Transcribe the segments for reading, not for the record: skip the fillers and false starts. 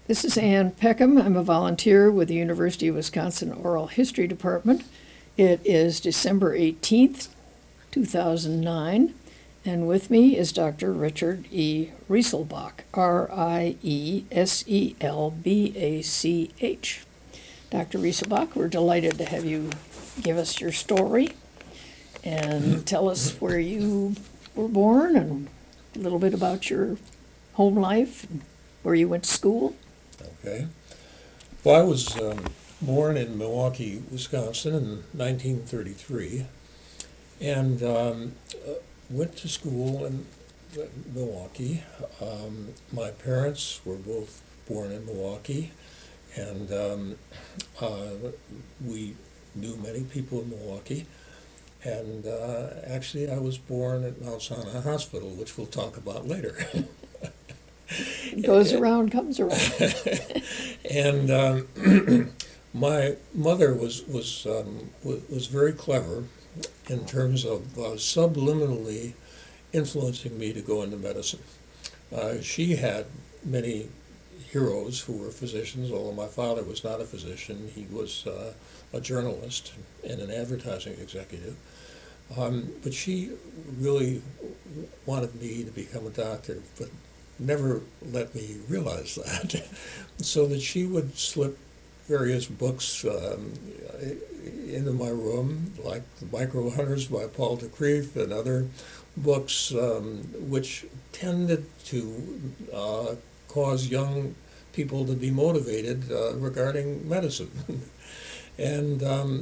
This is Ann Peckham. I'm a volunteer with the University of Wisconsin Oral History Department. It is December 18th, 2009, and with me is Dr. Richard E. Rieselbach, Rieselbach. Dr. Rieselbach, we're delighted to have you give us your story and tell us where you were born and a little bit about your home life and where you went to school. Okay. Well, I was born in Milwaukee, Wisconsin in 1933, and went to school in Milwaukee. My parents were both born in Milwaukee, and we knew many people in Milwaukee. And actually, I was born at Mount Sinai Hospital, which we'll talk about later. Goes around, comes around. And my mother was very clever in terms of subliminally influencing me to go into medicine. She had many heroes who were physicians, although my father was not a physician. He was a journalist and an advertising executive. But she really wanted me to become a doctor, but never let me realize that. So that she would slip various books into my room, like The Micro Hunters by Paul de Kreef and other books which tended to cause young people to be motivated regarding medicine. And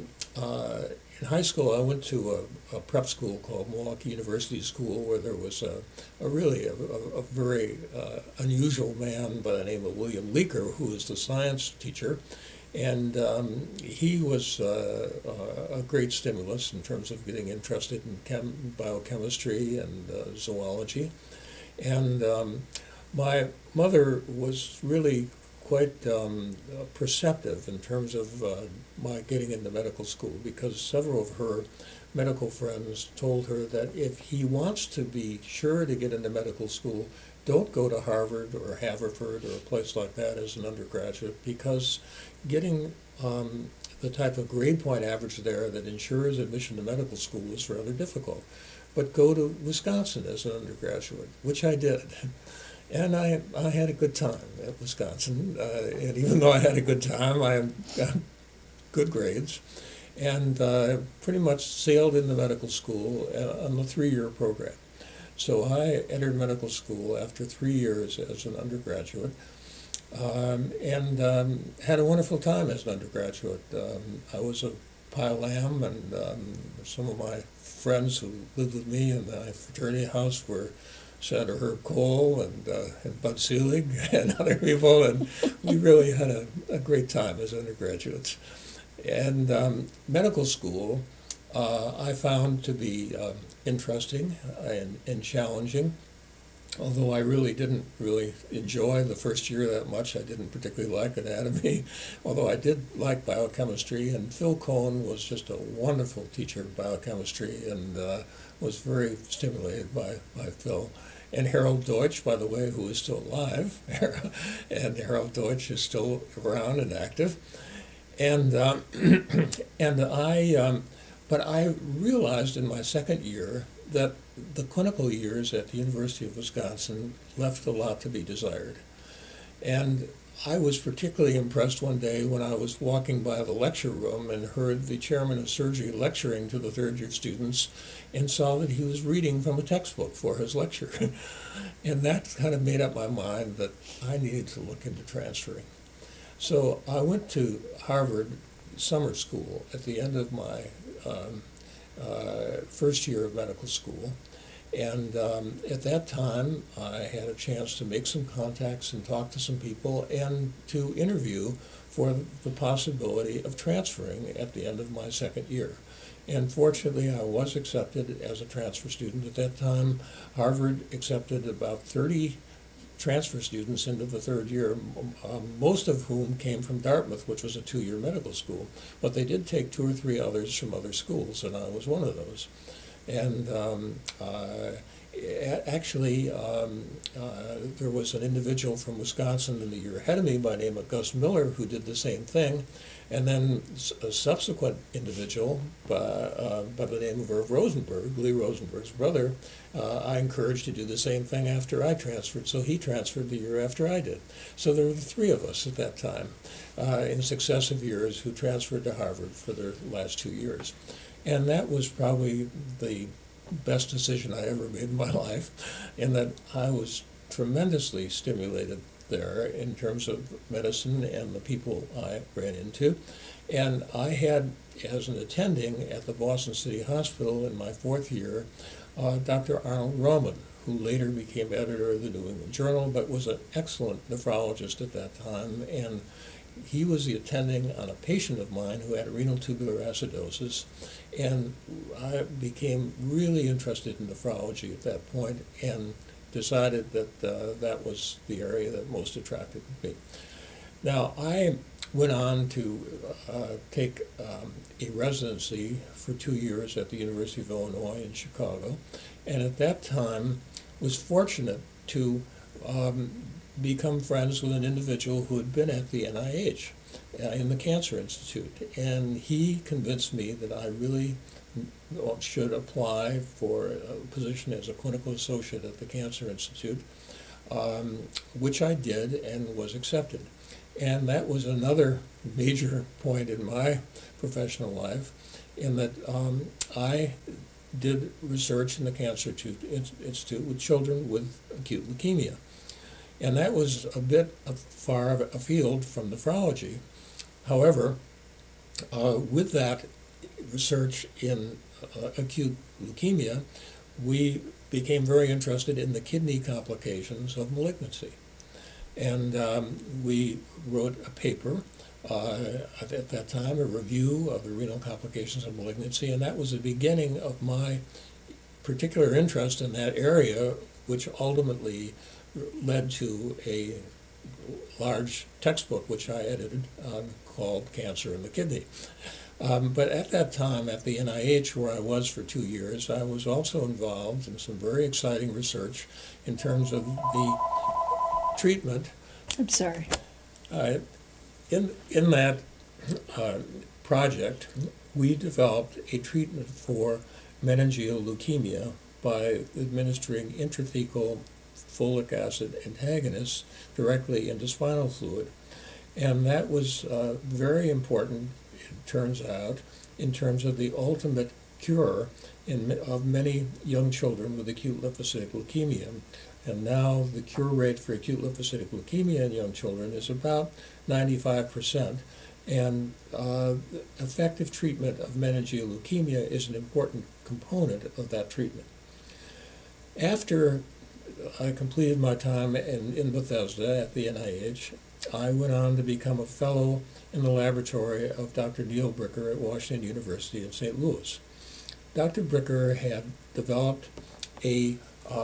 in high school, I went to a prep school called Milwaukee University School, where there was a very unusual man by the name of William Leaker, who was the science teacher. And he was a great stimulus in terms of getting interested in biochemistry and zoology. And my mother was really quite perceptive in terms of my getting into medical school, because several of her medical friends told her that if he wants to be sure to get into medical school, don't go to Harvard or Haverford or a place like that as an undergraduate, because getting the type of grade point average there that ensures admission to medical school is rather difficult. But go to Wisconsin as an undergraduate, which I did. And I had a good time at Wisconsin, and even though I had a good time, I got good grades, and pretty much sailed into medical school on the 3-year program. So I entered medical school after 3 years as an undergraduate, and had a wonderful time as an undergraduate. I was a Pi Lam, and some of my friends who lived with me in my fraternity house were Senator Herb Kohl and Bud Selig and other people, and we really had a great time as undergraduates. And medical school I found to be interesting and challenging, although I really didn't enjoy the first year that much. I didn't particularly like anatomy, although I did like biochemistry, and Phil Cohn was just a wonderful teacher of biochemistry, and was very stimulated by Phil. And Harold Deutsch, by the way, who is still alive, and Harold Deutsch is still around and active. And but I realized in my second year that the clinical years at the University of Wisconsin left a lot to be desired. And I was particularly impressed one day when I was walking by the lecture room and heard the chairman of surgery lecturing to the third-year students, and saw that he was reading from a textbook for his lecture. And that kind of made up my mind that I needed to look into transferring. So I went to Harvard summer school at the end of my first year of medical school. And at that time, I had a chance to make some contacts and talk to some people and to interview for the possibility of transferring at the end of my second year. And fortunately, I was accepted as a transfer student. At that time, Harvard accepted about 30 transfer students into the third year, most of whom came from Dartmouth, which was a 2-year medical school. But they did take 2 or 3 others from other schools, and I was one of those. And actually, there was an individual from Wisconsin in the year ahead of me by the name of Gus Miller who did the same thing, and then a subsequent individual by the name of Irv Rosenberg, Lee Rosenberg's brother, I encouraged to do the same thing after I transferred, so he transferred the year after I did. So there were the three of us at that time in successive years who transferred to Harvard for their last 2 years. And that was probably the best decision I ever made in my life, in that I was tremendously stimulated there in terms of medicine and the people I ran into. And I had, as an attending at the Boston City Hospital in my 4th year, Dr. Arnold Roman, who later became editor of the New England Journal, but was an excellent nephrologist at that time. And he was the attending on a patient of mine who had renal tubular acidosis, and I became really interested in nephrology at that point and decided that that was the area that most attracted me. Now, I went on to take a residency for 2 years at the University of Illinois in Chicago, and at that time was fortunate to become friends with an individual who had been at the NIH in the Cancer Institute, and he convinced me that I really should apply for a position as a clinical associate at the Cancer Institute, which I did and was accepted. And that was another major point in my professional life, in that I did research in the Cancer Institute with children with acute leukemia. And that was a bit far afield from nephrology. However, with that research in acute leukemia, we became very interested in the kidney complications of malignancy. And we wrote a paper at that time, a review of the renal complications of malignancy, and that was the beginning of my particular interest in that area, which ultimately led to a large textbook which I edited called Cancer in the Kidney. But at that time, at the NIH, where I was for 2 years, I was also involved in some very exciting research in terms of the treatment. I'm sorry. In that project, we developed a treatment for meningeal leukemia by administering intrathecal folic acid antagonists directly into spinal fluid. And that was very important, it turns out, in terms of the ultimate cure of many young children with acute lymphocytic leukemia. And now the cure rate for acute lymphocytic leukemia in young children is about 95%. And effective treatment of meningeal leukemia is an important component of that treatment. After I completed my time in Bethesda at the NIH, I went on to become a fellow in the laboratory of Dr. Neil Bricker at Washington University in St. Louis. Dr. Bricker had developed a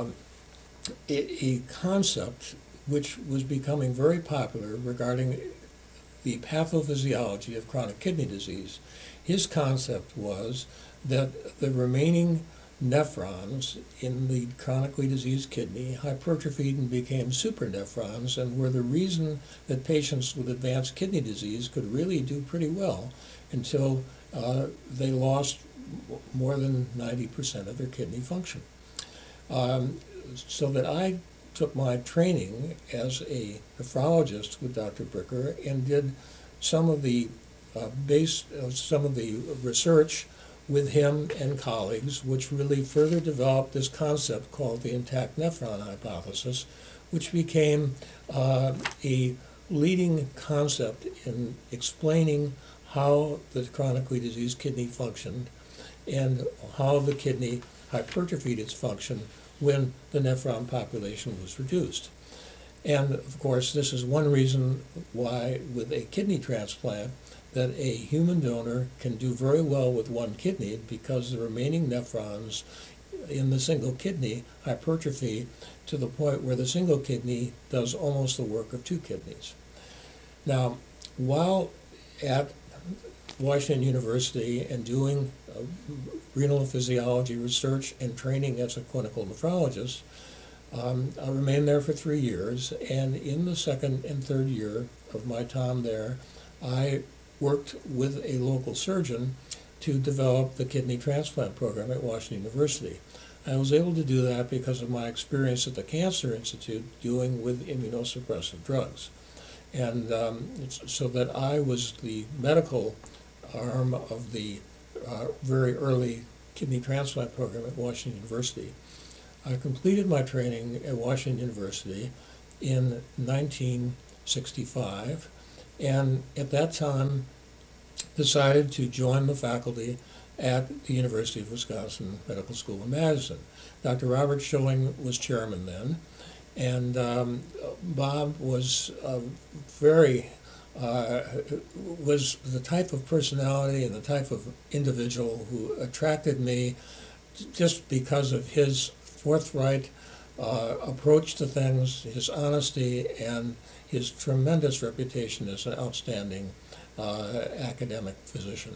concept which was becoming very popular regarding the pathophysiology of chronic kidney disease. His concept was that the remaining nephrons in the chronically diseased kidney hypertrophied and became supernephrons, and were the reason that patients with advanced kidney disease could really do pretty well until they lost more than 90% of their kidney function. So that I took my training as a nephrologist with Dr. Bricker and did some of the research with him and colleagues, which really further developed this concept called the intact nephron hypothesis, which became a leading concept in explaining how the chronically diseased kidney functioned and how the kidney hypertrophied its function when the nephron population was reduced. And of course, this is one reason why with a kidney transplant that a human donor can do very well with one kidney, because the remaining nephrons in the single kidney hypertrophy to the point where the single kidney does almost the work of two kidneys. Now, while at Washington University and doing renal physiology research and training as a clinical nephrologist. I remained there for 3 years, and in the second and third year of my time there, I worked with a local surgeon to develop the kidney transplant program at Washington University. I was able to do that because of my experience at the Cancer Institute dealing with immunosuppressive drugs. And so that I was the medical arm of the very early kidney transplant program at Washington University. I completed my training at Washington University in 1965, and at that time decided to join the faculty at the University of Wisconsin Medical School in Madison. Dr. Robert Schilling was chairman then, and Bob was was the type of personality and the type of individual who attracted me just because of his forthright approach to things, his honesty, and his tremendous reputation as an outstanding academic physician.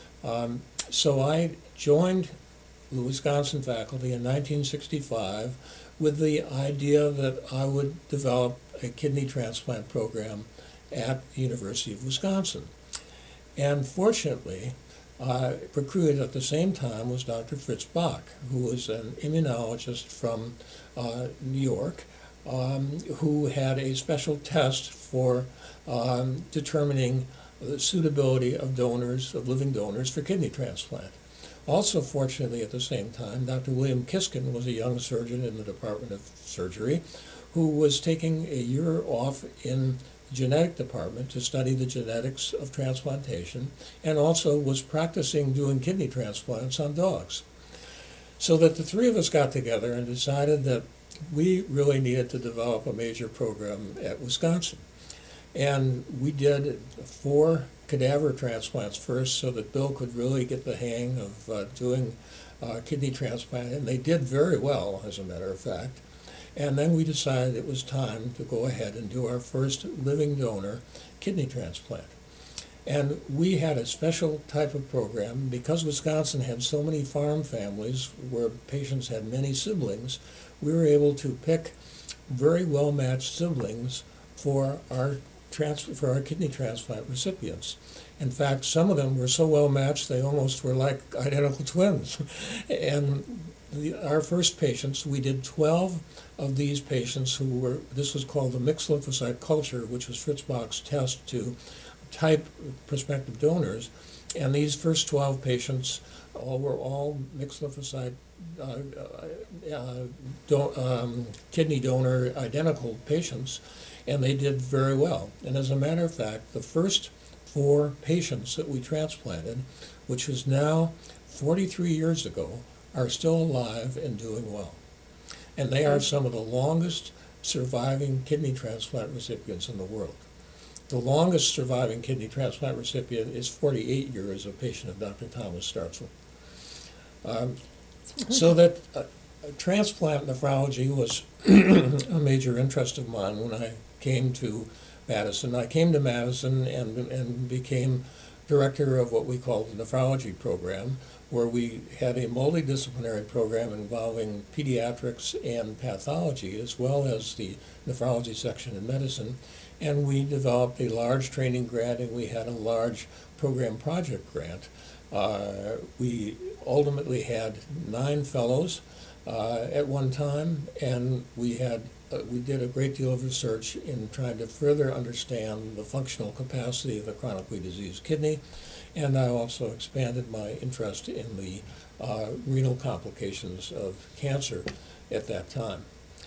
So I joined the Wisconsin faculty in 1965 with the idea that I would develop a kidney transplant program at the University of Wisconsin. And fortunately, recruited at the same time was Dr. Fritz Bach, who was an immunologist from New York, who had a special test for determining the suitability of donors, of living donors, for kidney transplant. Also, fortunately, at the same time, Dr. William Kiskin was a young surgeon in the Department of Surgery who was taking a year off in the genetic department to study the genetics of transplantation, and also was practicing doing kidney transplants on dogs. So that the three of us got together and decided that we really needed to develop a major program at Wisconsin. And we did 4 cadaver transplants first so that Bill could really get the hang of doing kidney transplant, and they did very well, as a matter of fact. And then we decided it was time to go ahead and do our first living donor kidney transplant. And we had a special type of program because Wisconsin had so many farm families where patients had many siblings. We were able to pick very well-matched siblings for our kidney transplant recipients. In fact, some of them were so well matched they almost were like identical twins. And our first patients, we did 12 of these patients who were, this was called the mixed lymphocyte culture, which was Fritz Bach's test to type prospective donors. And these first 12 patients were all mixed lymphocyte kidney donor identical patients, and they did very well. And as a matter of fact, the first 4 patients that we transplanted, which was now 43 years ago, are still alive and doing well. And they are some of the longest surviving kidney transplant recipients in the world. The longest surviving kidney transplant recipient is 48 years, a patient of Dr. Thomas Startzel. So that transplant nephrology was a major interest of mine when I came to Madison. I came to Madison and became director of what we call the nephrology program, where we had a multidisciplinary program involving pediatrics and pathology, as well as the nephrology section in medicine. And we developed a large training grant, and we had a large program project grant. We ultimately had 9 fellows at one time, and we did a great deal of research in trying to further understand the functional capacity of the chronically diseased kidney, and I also expanded my interest in the renal complications of cancer at that time.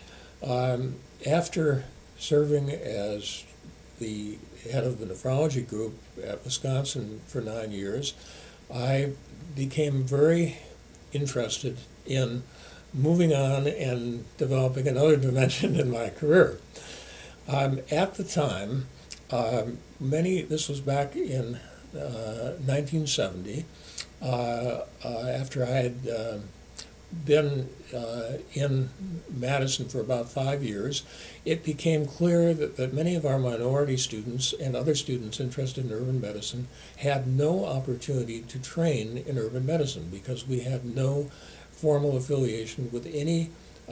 After serving as the head of the nephrology group at Wisconsin for 9 years, I became very interested in moving on and developing another dimension in my career. At the time, this was back in 1970, after I had been in Madison for about 5 years, it became clear that many of our minority students and other students interested in urban medicine had no opportunity to train in urban medicine because we had no formal affiliation with any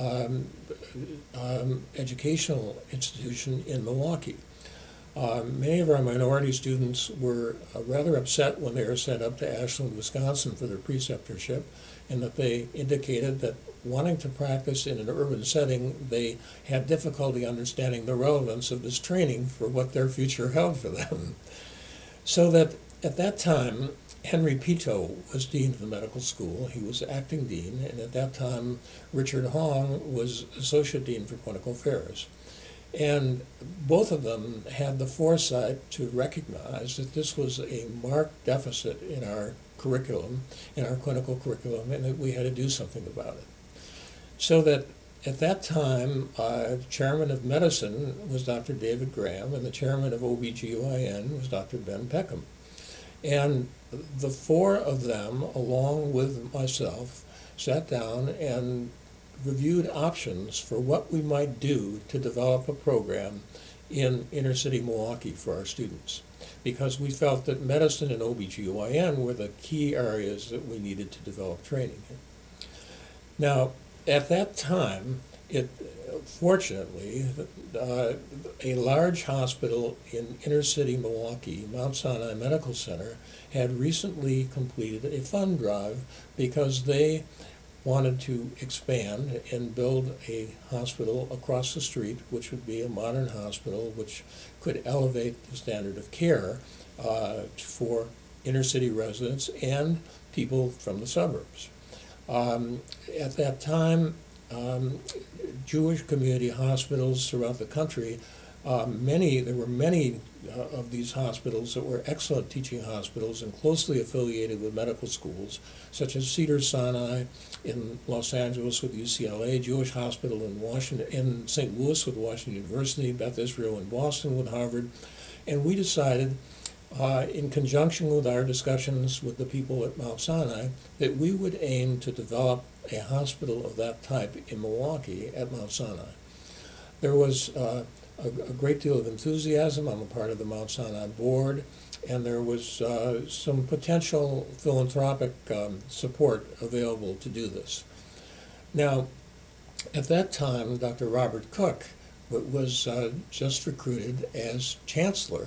educational institution in Milwaukee. Many of our minority students were rather upset when they were sent up to Ashland, Wisconsin for their preceptorship, and that they indicated that wanting to practice in an urban setting, they had difficulty understanding the relevance of this training for what their future held for them. So that at that time, Henry Pito was dean of the medical school. He was acting dean, and at that time, Richard Hong was associate dean for clinical affairs. And both of them had the foresight to recognize that this was a marked deficit in our curriculum, in our clinical curriculum, and that we had to do something about it. So that at that time, chairman of medicine was Dr. David Graham, and the chairman of OBGYN was Dr. Ben Peckham. And the four of them, along with myself, sat down and reviewed options for what we might do to develop a program in inner city Milwaukee for our students, because we felt that medicine and OBGYN were the key areas that we needed to develop training in. Now, at that time, fortunately, a large hospital in inner city Milwaukee, Mount Sinai Medical Center, had recently completed a fund drive because they wanted to expand and build a hospital across the street, which would be a modern hospital, which could elevate the standard of care for inner city residents and people from the suburbs. At that time, Jewish community hospitals throughout the country, there were many of these hospitals that were excellent teaching hospitals and closely affiliated with medical schools, such as Cedars-Sinai in Los Angeles with UCLA, Jewish Hospital in St. Louis with Washington University, Beth Israel in Boston with Harvard. And we decided, in conjunction with our discussions with the people at Mount Sinai, that we would aim to develop a hospital of that type in Milwaukee at Mount Sinai. There was a great deal of enthusiasm on the part of the Mount Sinai board, and there was some potential philanthropic support available to do this. Now, at that time, Dr. Robert Cook was just recruited as chancellor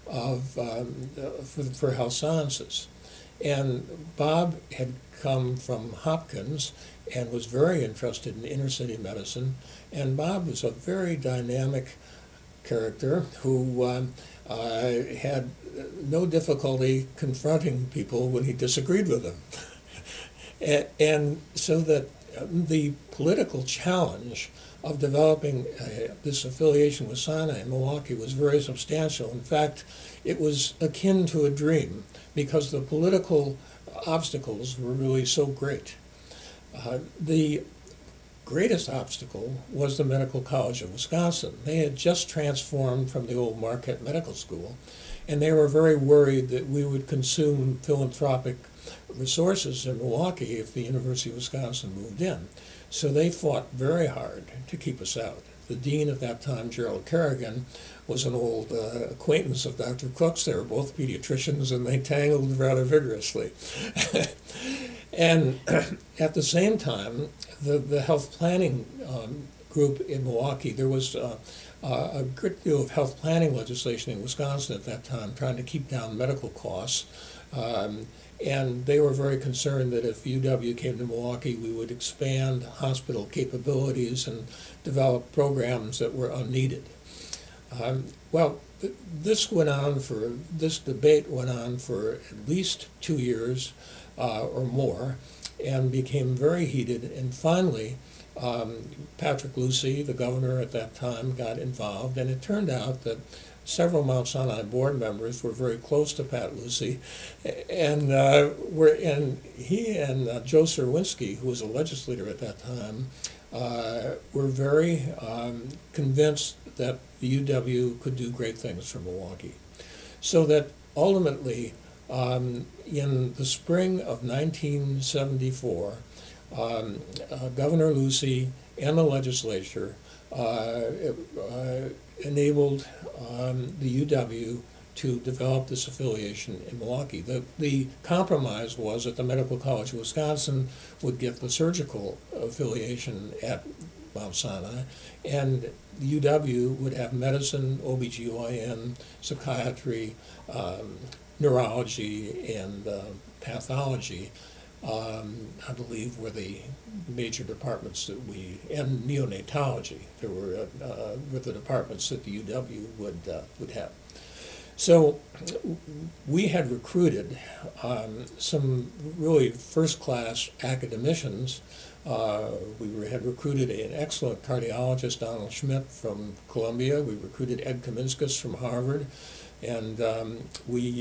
for health sciences. And Bob had come from Hopkins and was very interested in inner city medicine. And Bob was a very dynamic character who had no difficulty confronting people when he disagreed with them. And so that the political challenge of developing this affiliation with Sinai in Milwaukee was very substantial. In fact, it was akin to a dream because the political obstacles were really so great. The greatest obstacle was the Medical College of Wisconsin. They had just transformed from the old Marquette Medical School, and they were very worried that we would consume philanthropic resources in Milwaukee if the University of Wisconsin moved in. So they fought very hard to keep us out. The dean at that time, Gerald Kerrigan, was an old acquaintance of Dr. Cook's. They were both pediatricians, and they tangled rather vigorously. And at the same time, the health planning group in Milwaukee, there was a great deal of health planning legislation in Wisconsin at that time, trying to keep down medical costs. And they were very concerned that if UW came to Milwaukee, we would expand hospital capabilities and develop programs that were unneeded. This debate went on for at least 2 years or more, and became very heated. And finally, Patrick Lucy, the governor at that time, got involved, and it turned out that several Mount Sinai board members were very close to Pat Lucy, and he and Joe Serwinski, who was a legislator at that time, were very convinced that the UW could do great things for Milwaukee. So that ultimately, in the spring of 1974, Governor Lucey and the legislature enabled the UW to develop this affiliation in Milwaukee. The compromise was that the Medical College of Wisconsin would get the surgical affiliation at Mount Sinai, and the UW would have medicine, OBGYN, psychiatry, neurology, and pathology. I believe were the major departments that and neonatology. There were the departments that the UW would have. So we had recruited some really first-class academicians. We had recruited an excellent cardiologist, Donald Schmidt, from Columbia. We recruited Ed Kaminskas from Harvard. And we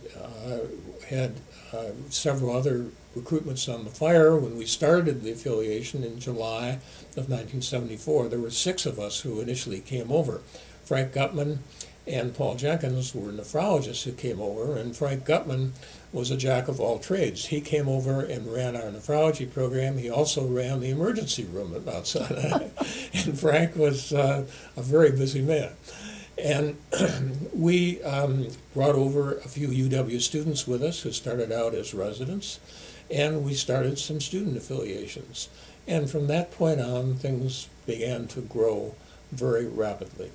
had several other recruitments on the fire. When we started the affiliation in July of 1974, there were 6 of us who initially came over. Frank Gutman and Paul Jenkins were nephrologists who came over, and Frank Gutman was a jack of all trades. He came over and ran our nephrology program. He also ran the emergency room at Mount Sinai, and Frank was a very busy man. And we brought over a few UW students with us who started out as residents, and we started some student affiliations. And from that point on, things began to grow very rapidly.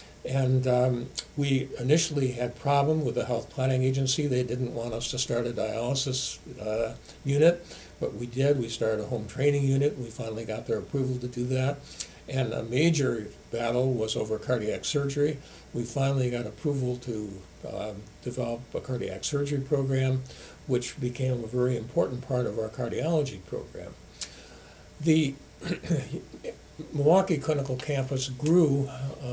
And we initially had problem with the health planning agency. They didn't want us to start a dialysis unit, but we did. We started a home training unit. We finally got their approval to do that. And a major battle was over cardiac surgery. We finally got approval to develop a cardiac surgery program, which became a very important part of our cardiology program. The Milwaukee Clinical Campus grew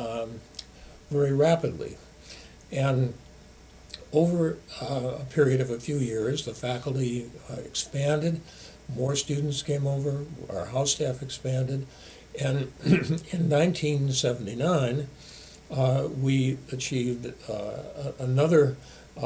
very rapidly. And over a period of a few years, the faculty expanded, more students came over, our house staff expanded, and in 1979, we achieved another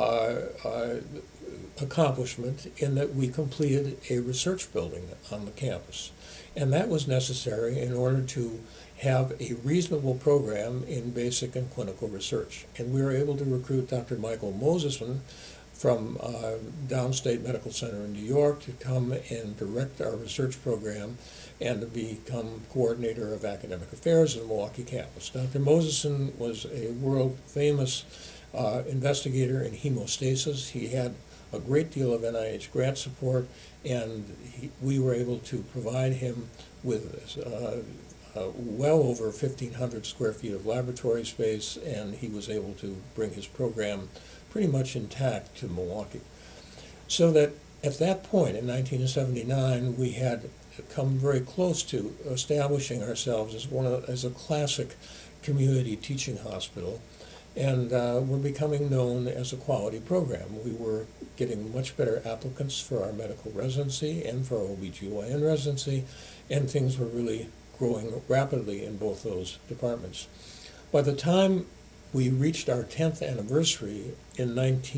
accomplishment in that we completed a research building on the campus. And that was necessary in order to have a reasonable program in basic and clinical research. And we were able to recruit Dr. Michael Mosesman from Downstate Medical Center in New York to come and direct our research program and to become coordinator of academic affairs in the Milwaukee campus. Dr. Mosesman was a world-famous investigator in hemostasis. He had a great deal of NIH grant support, and we were able to provide him with well over 1,500 square feet of laboratory space, and he was able to bring his program pretty much intact to Milwaukee. So that at that point in 1979, we had come very close to establishing ourselves as a classic community teaching hospital, and we're becoming known as a quality program. We were getting much better applicants for our medical residency and for our OBGYN residency, and things were really growing rapidly in both those departments. By the time we reached our 10th anniversary in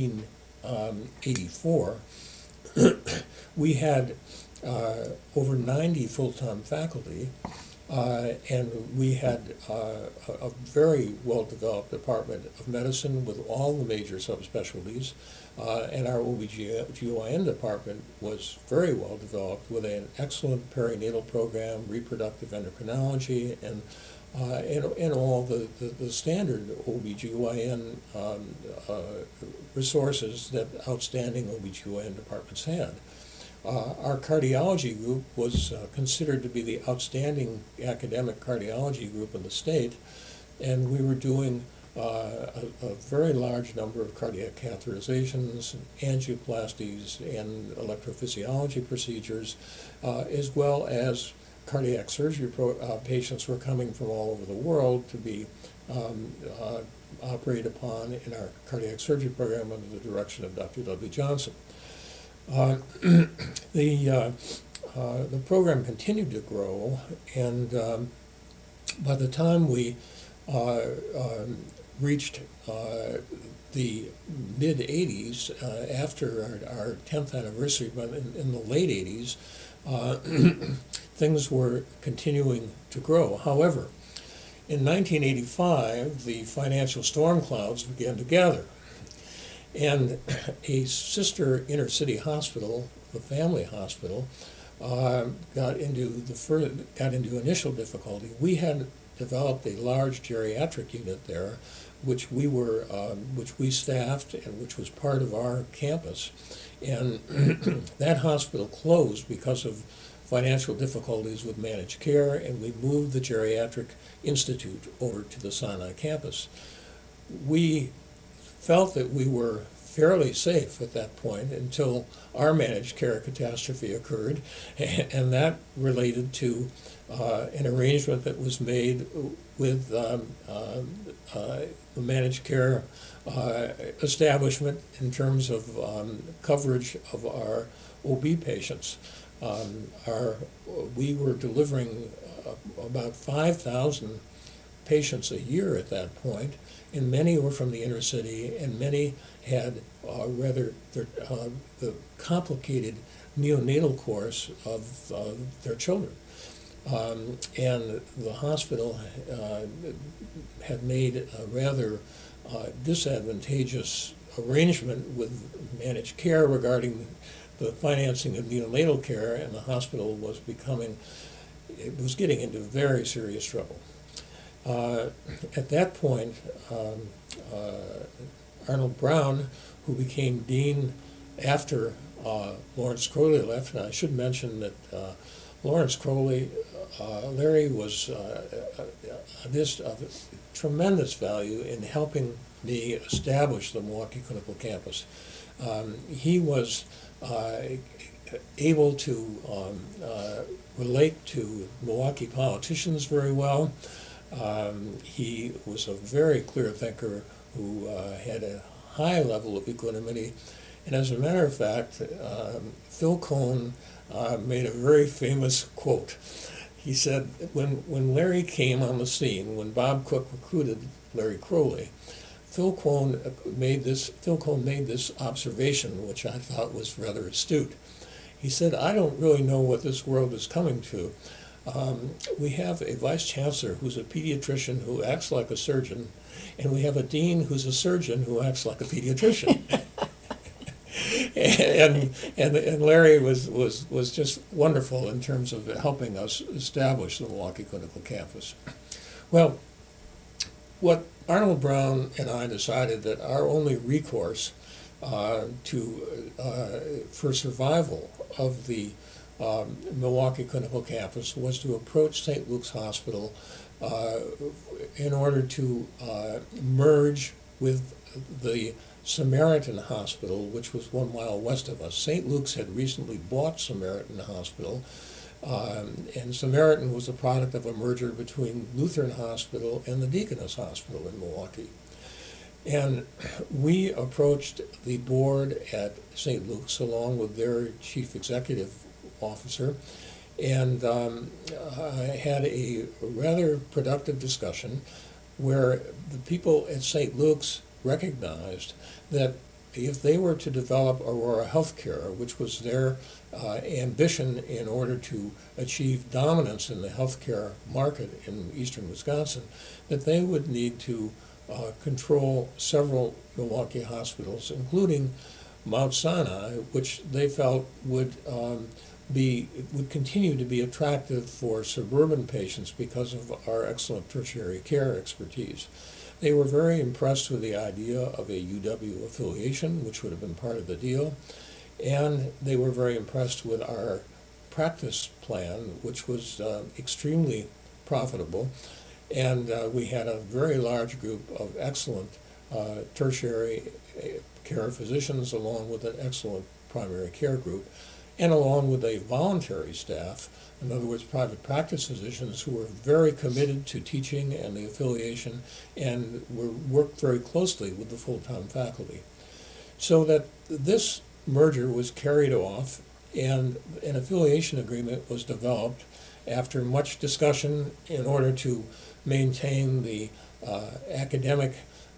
1984, we had over 90 full-time faculty, and we had a very well-developed department of medicine with all the major subspecialties, and our OBGYN department was very well developed with an excellent perinatal program, reproductive endocrinology, and all the standard OBGYN resources that outstanding OBGYN departments had. Our cardiology group was considered to be the outstanding academic cardiology group in the state, and we were doing a very large number of cardiac catheterizations, angioplasties, and electrophysiology procedures, as well as cardiac surgery patients were coming from all over the world to be operated upon in our cardiac surgery program under the direction of Dr. W. Johnson. The program continued to grow, and by the time we reached the mid-'80s, after our 10th anniversary, but in the late '80s, things were continuing to grow. However, in 1985, the financial storm clouds began to gather, and a sister inner-city hospital, the family hospital, got into initial difficulty. We had developed a large geriatric unit there, which we staffed and which was part of our campus, and that hospital closed because of financial difficulties with managed care, and we moved the geriatric institute over to the Sinai campus. We felt that we were fairly safe at that point until our managed care catastrophe occurred, and that related to an arrangement that was made with the managed care establishment in terms of coverage of our OB patients. We were delivering about 5,000 patients a year at that point, and many were from the inner city, and many had the complicated neonatal course of their children. And the hospital had made a rather disadvantageous arrangement with managed care regarding the financing of neonatal care, and the hospital was getting into very serious trouble. At that point, Arnold Brown, who became dean after Lawrence Crowley left, and I should mention that Lawrence Crowley, Larry was this of tremendous value in helping me establish the Milwaukee Clinical Campus. He was able to relate to Milwaukee politicians very well. He was a very clear thinker who had a high level of equanimity. And as a matter of fact, Phil Cohn made a very famous quote. He said, when Larry came on the scene, when Bob Cook recruited Larry Crowley, Phil Cohn made this observation, which I thought was rather astute. He said, I don't really know what this world is coming to. We have a vice chancellor who's a pediatrician who acts like a surgeon, and we have a dean who's a surgeon who acts like a pediatrician. and Larry was just wonderful in terms of helping us establish the Milwaukee Clinical Campus. Well, what Arnold Brown and I decided that our only recourse for survival of the Milwaukee Clinical Campus was to approach St. Luke's Hospital in order to merge with the Samaritan Hospital, which was 1 mile west of us. St. Luke's had recently bought Samaritan Hospital, and Samaritan was a product of a merger between Lutheran Hospital and the Deaconess Hospital in Milwaukee. And we approached the board at St. Luke's along with their chief executive officer, and had a rather productive discussion where the people at St. Luke's recognized that if they were to develop Aurora Healthcare, which was their ambition in order to achieve dominance in the healthcare market in eastern Wisconsin, that they would need to control several Milwaukee hospitals, including Mount Sinai, which they felt would continue to be attractive for suburban patients because of our excellent tertiary care expertise. They were very impressed with the idea of a UW affiliation, which would have been part of the deal, and they were very impressed with our practice plan, which was extremely profitable, and we had a very large group of excellent tertiary care physicians along with an excellent primary care group, and along with a voluntary staff, in other words, private practice physicians who were very committed to teaching and the affiliation and worked very closely with the full-time faculty. So that this merger was carried off and an affiliation agreement was developed after much discussion in order to maintain the academic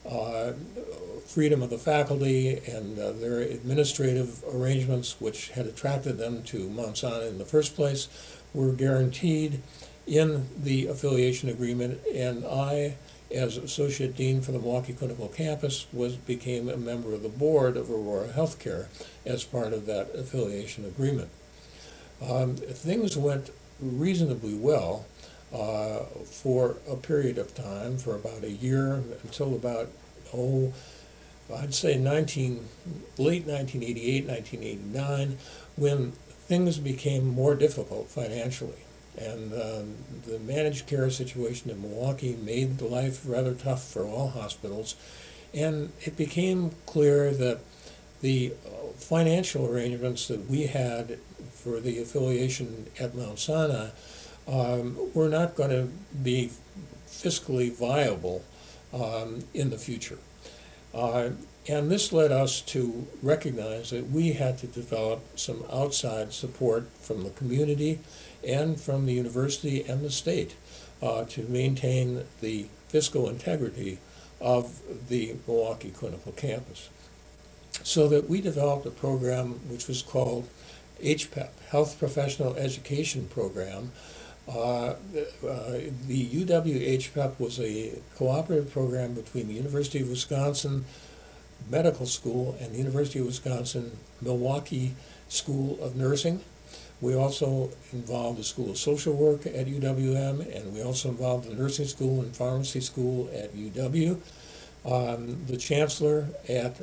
freedom of the faculty and their administrative arrangements, which had attracted them to Mount Sinai in the first place, were guaranteed in the affiliation agreement, and I, as Associate Dean for the Milwaukee Clinical Campus, became a member of the board of Aurora Healthcare as part of that affiliation agreement. Things went reasonably well for a period of time, for about a year, until about, I'd say late 1988, 1989, when things became more difficult financially. And the managed care situation in Milwaukee made life rather tough for all hospitals. And it became clear that the financial arrangements that we had for the affiliation at Mount Sinai were not going to be fiscally viable in the future. And this led us to recognize that we had to develop some outside support from the community and from the university and the state to maintain the fiscal integrity of the Milwaukee Clinical Campus. So that we developed a program which was called HPEP, Health Professional Education Program. The UW-HPEP was a cooperative program between the University of Wisconsin Medical School and the University of Wisconsin Milwaukee School of Nursing. We also involved the School of Social Work at UWM, and we also involved the Nursing School and Pharmacy School at UW. The Chancellor at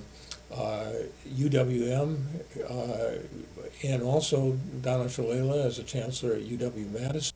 UWM, and also Donna Shalala as a Chancellor at UW-Madison.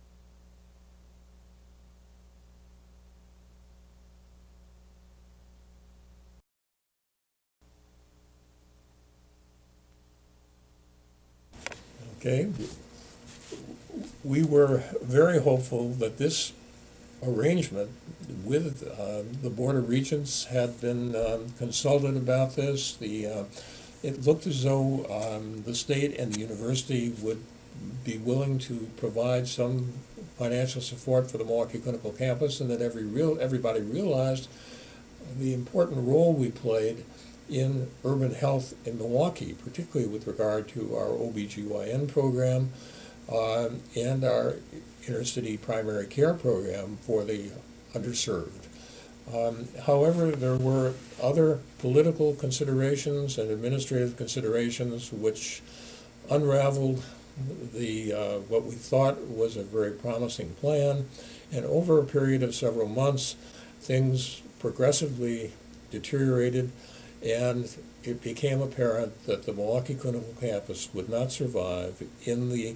Okay. We were very hopeful that this arrangement with the Board of Regents had been consulted about this. It looked as though the state and the university would be willing to provide some financial support for the Milwaukee Clinical Campus, and that everybody realized the important role we played in urban health in Milwaukee, particularly with regard to our OBGYN program and our intercity primary care program for the underserved. However, there were other political considerations and administrative considerations which unraveled what we thought was a very promising plan, and over a period of several months, things progressively deteriorated, and it became apparent that the Milwaukee Clinical Campus would not survive in the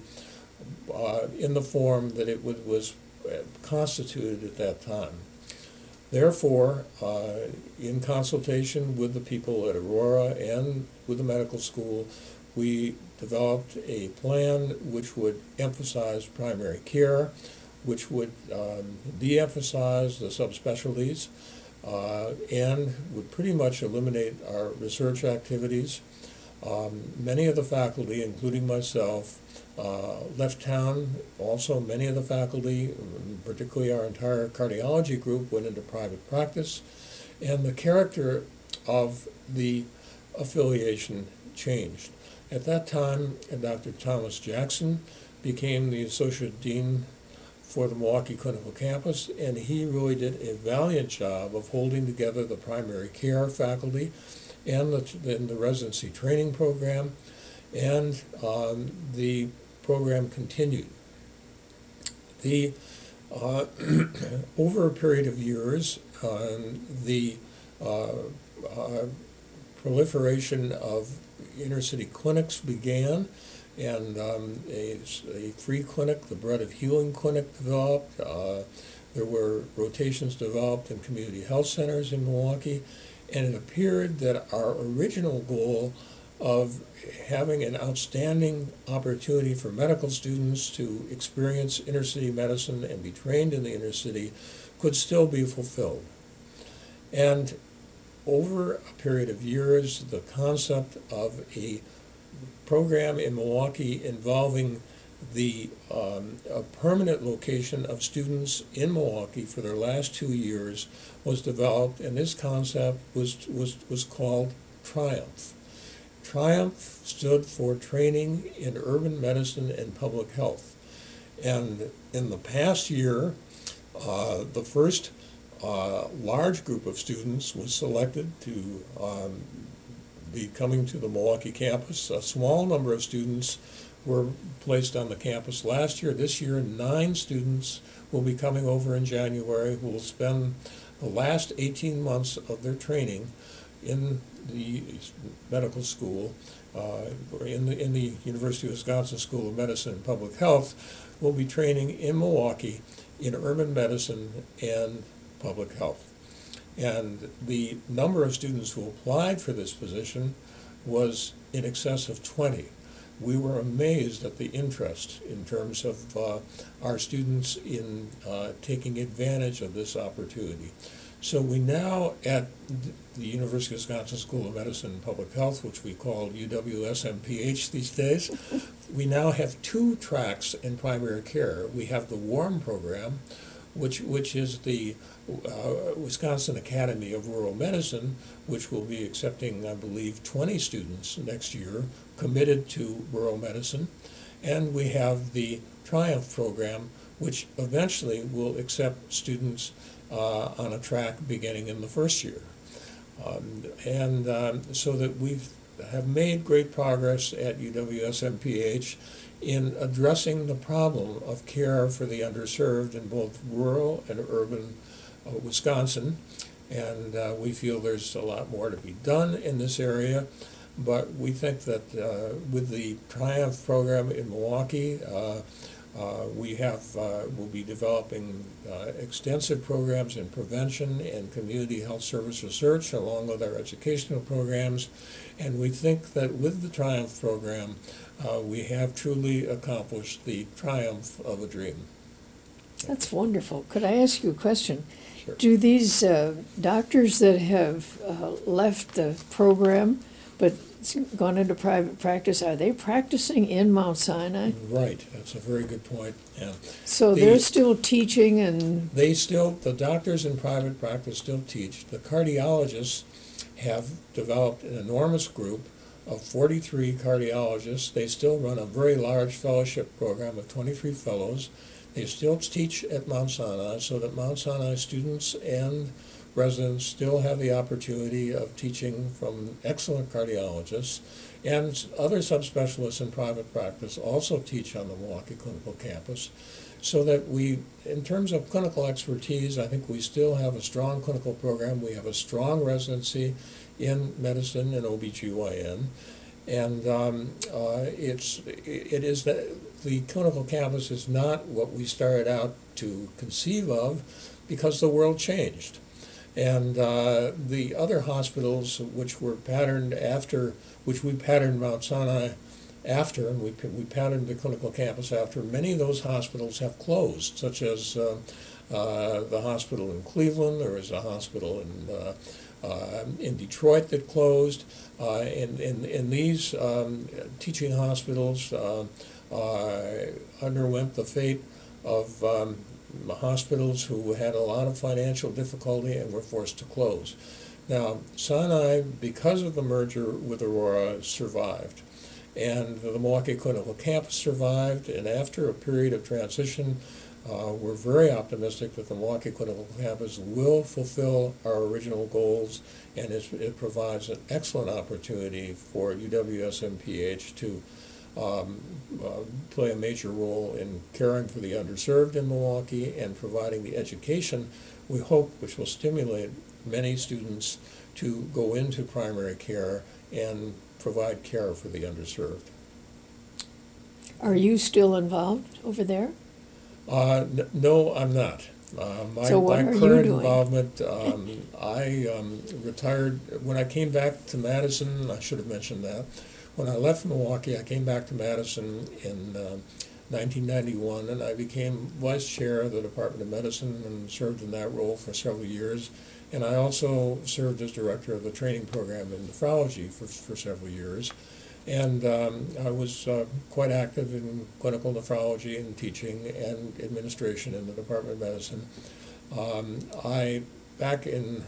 form that it was constituted at that time. Therefore, in consultation with the people at Aurora and with the medical school, we developed a plan which would emphasize primary care, which would de-emphasize the subspecialties, and would pretty much eliminate our research activities. Many of the faculty, including myself, left town. Also, many of the faculty, particularly our entire cardiology group, went into private practice, and the character of the affiliation changed. At that time, Dr. Thomas Jackson became the Associate Dean for the Milwaukee Clinical Campus, and he really did a valiant job of holding together the primary care faculty and the residency training program, and the program continued. Over a period of years, the proliferation of inner-city clinics began, and a free clinic, the Bread of Healing Clinic, developed. There were rotations developed in community health centers in Milwaukee, and it appeared that our original goal of having an outstanding opportunity for medical students to experience inner-city medicine and be trained in the inner city could still be fulfilled. And over a period of years, the concept of a program in Milwaukee involving a permanent location of students in Milwaukee for their last 2 years was developed, and this concept was called Triumph. Triumph stood for Training in Urban Medicine and Public Health. And in the past year, the first large group of students was selected to be coming to the Milwaukee campus. A small number of students were placed on the campus last year. This year, 9 students will be coming over in January who will spend the last 18 months of their training in the medical school, in the University of Wisconsin School of Medicine and Public Health, will be training in Milwaukee in urban medicine and public health. And the number of students who applied for this position was in excess of 20. We were amazed at the interest in terms of our students in taking advantage of this opportunity. So we now, at the University of Wisconsin School of Medicine and Public Health, which we call UWSMPH these days, we now have 2 tracks in primary care. We have the WARM program, which is the Wisconsin Academy of Rural Medicine, which will be accepting, I believe, 20 students next year committed to rural medicine. And we have the Triumph program, which eventually will accept students on a track beginning in the first year. So that we have made great progress at UWSMPH in addressing the problem of care for the underserved in both rural and urban Wisconsin. And we feel there's a lot more to be done in this area. But we think that with the Triumph program in Milwaukee, we'll be developing extensive programs in prevention and community health service research along with our educational programs. And we think that with the Triumph program, we have truly accomplished the triumph of a dream. That's wonderful. Could I ask you a question? Sure. Do these doctors that have left the program but gone into private practice, are they practicing in Mount Sinai? Right, that's a very good point. Yeah. So they're still teaching and... The doctors in private practice still teach. The cardiologists have developed an enormous group of 43 cardiologists. They still run a very large fellowship program of 23 fellows. They still teach at Mount Sinai, so that Mount Sinai students and residents still have the opportunity of teaching from excellent cardiologists, and other subspecialists in private practice also teach on the Milwaukee Clinical Campus, so that we, in terms of clinical expertise, I think we still have a strong clinical program. We have a strong residency in medicine and OBGYN, and it is that the clinical campus is not what we started out to conceive of, because the world changed. And the other hospitals which were patterned after, which we patterned Mount Sinai after, and we patterned the clinical campus after, many of those hospitals have closed, such as the hospital in Cleveland. There is a hospital in Detroit that closed. And these teaching hospitals underwent the fate of hospitals who had a lot of financial difficulty and were forced to close. Now, Sinai, because of the merger with Aurora, survived. And the Milwaukee Clinical Campus survived, and after a period of transition, we're very optimistic that the Milwaukee Clinical Campus will fulfill our original goals, and it provides an excellent opportunity for UWSMPH to play a major role in caring for the underserved in Milwaukee and providing the education, we hope, which will stimulate many students to go into primary care and provide care for the underserved. Are you still involved over there? No, I'm not. So what my are you current doing? involvement, I retired when I came back to Madison. I should have mentioned that. When I left Milwaukee, I came back to Madison in 1991, and I became vice chair of the Department of Medicine and served in that role for several years. And I also served as director of the training program in nephrology for several years. And I was quite active in clinical nephrology and teaching and administration in the Department of Medicine. Back in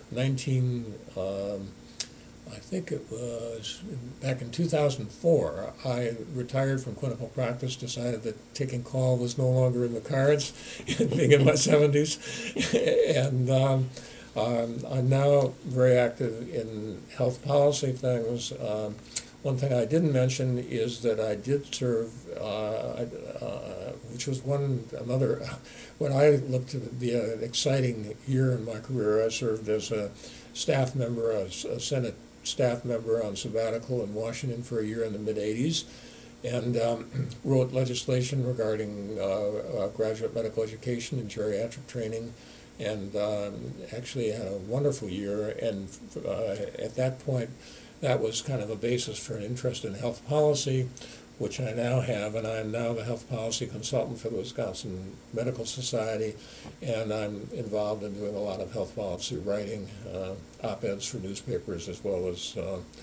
I think it was back in 2004, I retired from clinical practice, decided that taking call was no longer in the cards, being in my 70s. And I'm now very active in health policy things. One thing I didn't mention is that I did serve, which was another, when I looked to be an exciting year in my career, I served as a staff member, a Senate staff member on sabbatical in Washington for a year in the mid-'80s, and wrote legislation regarding graduate medical education and geriatric training, and actually had a wonderful year. And at that point, that was kind of a basis for an interest in health policy, which I now have, and I am now the health policy consultant for the Wisconsin Medical Society, and I'm involved in doing a lot of health policy writing, op-eds for newspapers, as well as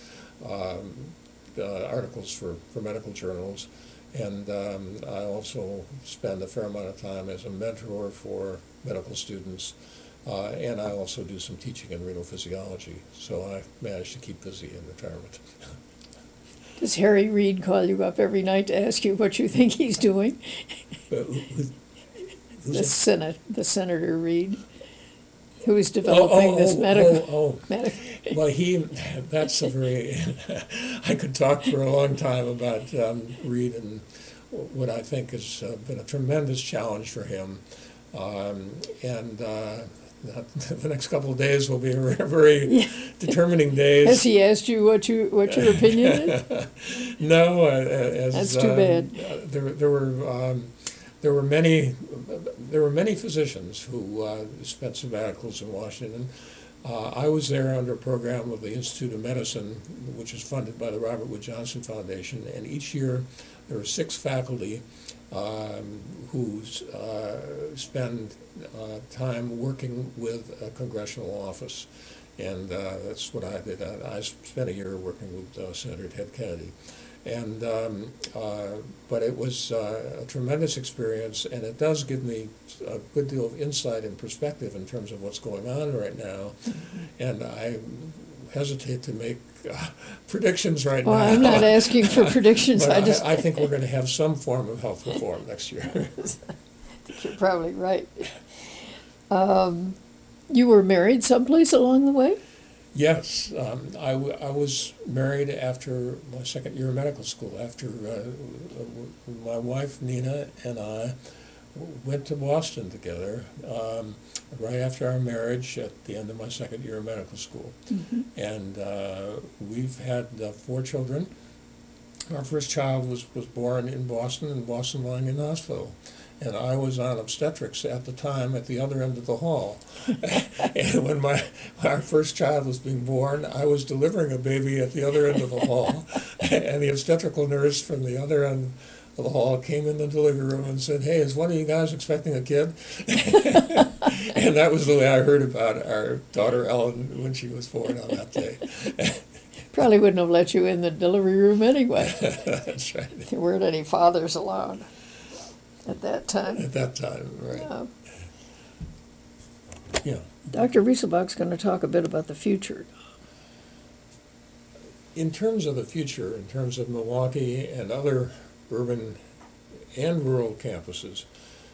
articles for medical journals. And I also spend a fair amount of time as a mentor for medical students, and I also do some teaching in renal physiology, so I've managed to keep busy in retirement. Does Harry Reid call you up every night to ask you what you think he's doing? The Senator Reid, who is developing this medical. Well, that's a very, I could talk for a long time about Reid and what I think has been a tremendous challenge for him. The next couple of days will be very determining days. Has he asked you what your opinion is? No, that's too bad. There were many physicians who spent sabbaticals in Washington. I was there under a program of the Institute of Medicine, which is funded by the Robert Wood Johnson Foundation, and each year there were 6 faculty who spend time working with a congressional office. And that's what I did. I spent a year working with Senator Ted Kennedy. And but it was a tremendous experience, and it does give me a good deal of insight and perspective in terms of what's going on right now. And I hesitate to make predictions right now. I'm not asking for predictions. I think we're going to have some form of health reform next year. I think you're probably right. You were married someplace along the way? Yes. I was married after my second year of medical school, after my wife Nina and I went to Boston together right after our marriage at the end of my second year of medical school. Mm-hmm. And we've had 4 children. Our first child was born in Boston Langone Hospital. And I was on obstetrics at the time at the other end of the hall. And when our first child was being born, I was delivering a baby at the other end of the hall. And the obstetrical nurse from the other end of the hall came in the delivery room and said, "Hey, is one of you guys expecting a kid?" And that was the way I heard about our daughter Ellen when she was born on that day. Probably wouldn't have let you in the delivery room anyway. That's right. There weren't any fathers allowed at that time. At that time, right. Yeah. Dr. Rieselbach's going to talk a bit about the future. In terms of the future, in terms of Milwaukee and other urban and rural campuses,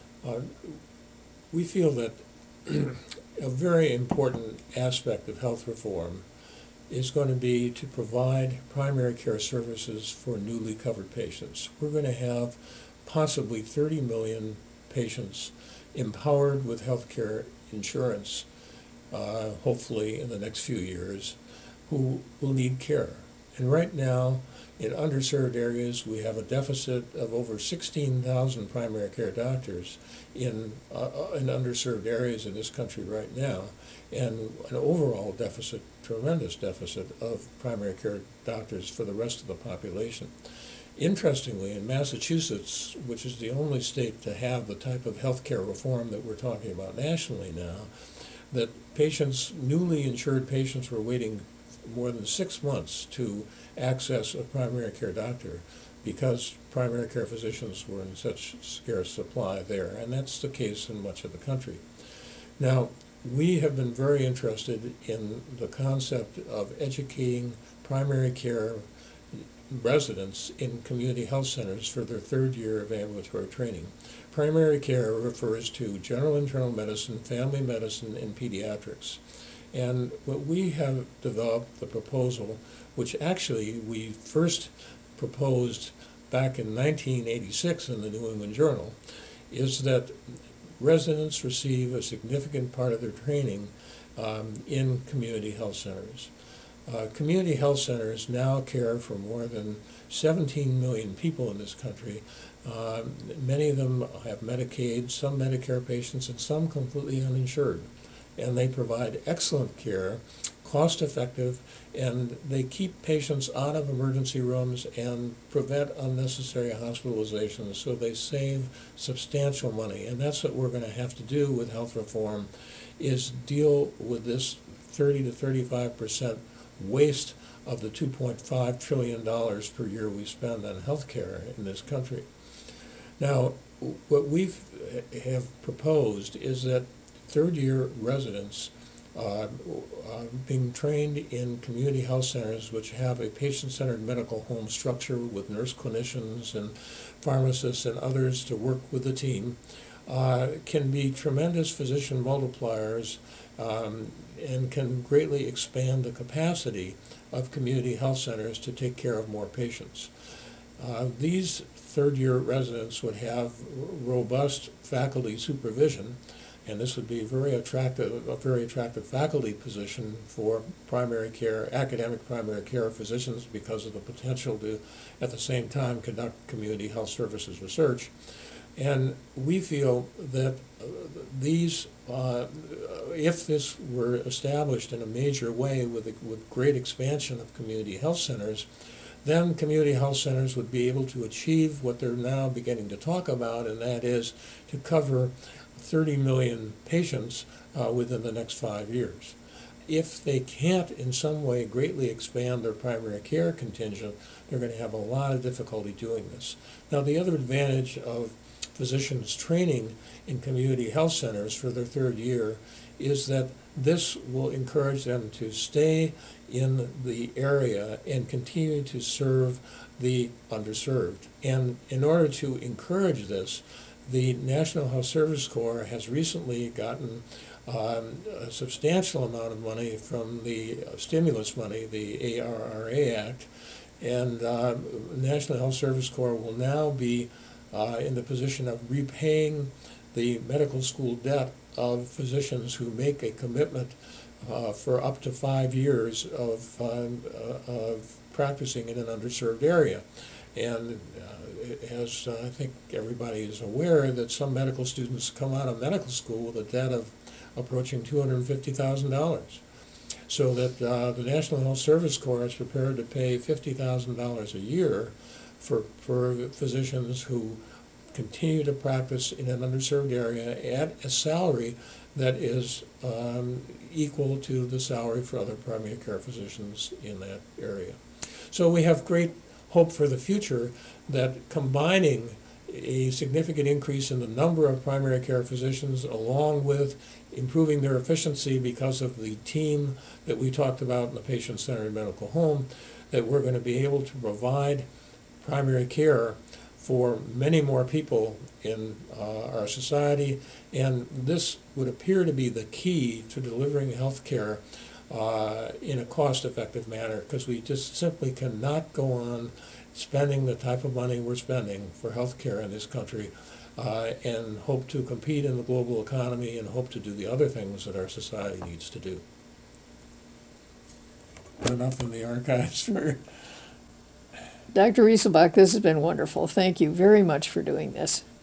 we feel that a very important aspect of health reform is going to be to provide primary care services for newly covered patients. We're going to have possibly 30 million patients empowered with health care insurance, hopefully in the next few years, who will need care. And right now, in underserved areas, we have a deficit of over 16,000 primary care doctors in underserved areas in this country right now, and an overall deficit, tremendous deficit of primary care doctors for the rest of the population. Interestingly, in Massachusetts, which is the only state to have the type of health care reform that we're talking about nationally now, that newly insured patients were waiting more than 6 months to access a primary care doctor because primary care physicians were in such scarce supply there, and that's the case in much of the country. Now, we have been very interested in the concept of educating primary care residents in community health centers for their third year of ambulatory training. Primary care refers to general internal medicine, family medicine, and pediatrics. And what we have developed, the proposal, which actually we first proposed back in 1986 in the New England Journal, is that residents receive a significant part of their training in community health centers. Community health centers now care for more than 17 million people in this country. Many of them have Medicaid, some Medicare patients, and some completely uninsured. And they provide excellent care, cost-effective, and they keep patients out of emergency rooms and prevent unnecessary hospitalizations, so they save substantial money. And that's what we're going to have to do with health reform, is deal with this 30 to 35% waste of the $2.5 trillion per year we spend on health care in this country. Now, what we have proposed is that third-year residents being trained in community health centers which have a patient-centered medical home structure with nurse clinicians and pharmacists and others to work with the team can be tremendous physician multipliers and can greatly expand the capacity of community health centers to take care of more patients. These third-year residents would have robust faculty supervision, and this would be a very attractive faculty position for primary care, academic primary care physicians, because of the potential to, at the same time, conduct community health services research. And we feel that these, if this were established in a major way with great expansion of community health centers, then community health centers would be able to achieve what they're now beginning to talk about, and that is to cover 30 million patients within the next 5 years. If they can't in some way greatly expand their primary care contingent, they're going to have a lot of difficulty doing this. Now, the other advantage of physicians training in community health centers for their third year is that this will encourage them to stay in the area and continue to serve the underserved. And in order to encourage this, the National Health Service Corps has recently gotten a substantial amount of money from the stimulus money, the ARRA Act, and National Health Service Corps will now be in the position of repaying the medical school debt of physicians who make a commitment for up to 5 years of practicing in an underserved area. And as I think everybody is aware, that some medical students come out of medical school with a debt of approaching $250,000. So that the National Health Service Corps is prepared to pay $50,000 a year for physicians who continue to practice in an underserved area at a salary that is equal to the salary for other primary care physicians in that area. So we have great hope for the future that combining a significant increase in the number of primary care physicians along with improving their efficiency because of the team that we talked about in the patient-centered medical home, that we're going to be able to provide primary care for many more people in our society, and this would appear to be the key to delivering health care in a cost-effective manner, because we just simply cannot go on spending the type of money we're spending for health care in this country and hope to compete in the global economy and hope to do the other things that our society needs to do. Enough in the archives for... Dr. Rieselbach, this has been wonderful. Thank you very much for doing this.